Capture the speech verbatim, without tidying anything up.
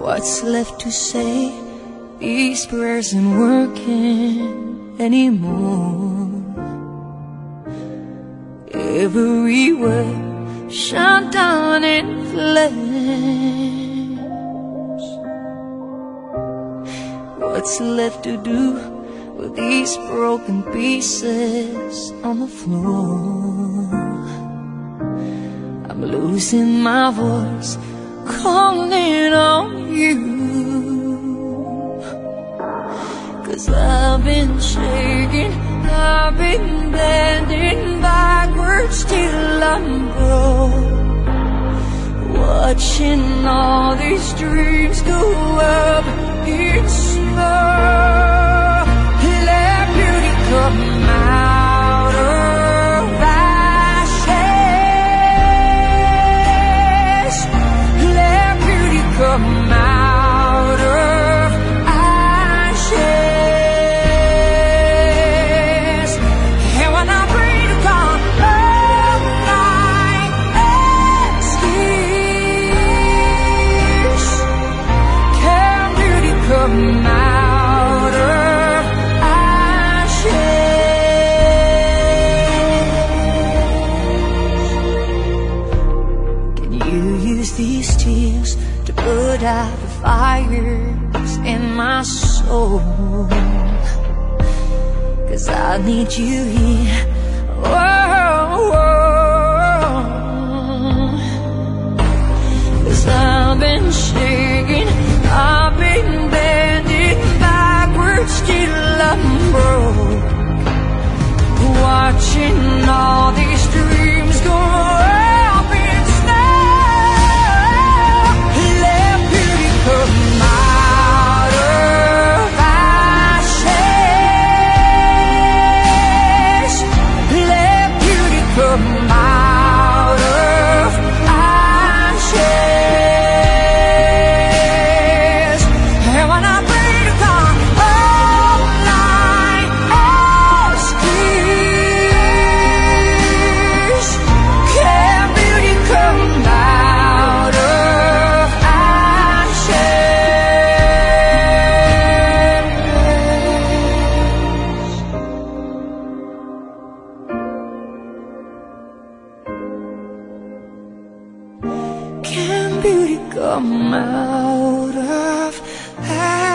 What's left to say? These prayers ain't working anymore. Every word shut down in flames. What's left to do with these broken pieces on the floor? I'm losing my voice, calling on you, 'cause I've been shaking, I've been bending backwards till I'm broke, watching all these dreams go up in smoke. Let beauty come out of ashes. Let beauty come out of ashes. And when I pray to God, all my excuse, can beauty come out of these tears to put out the fires in my soul, 'cause I need you here. Oh, oh. 'Cause I've been shaking, I've been bending backwards till I'm broke, watching all these dreams go up in come out of ashes. Let beauty come out of ashes. And when I pray to God, all I ask is, can beauty come out of Can beauty come out of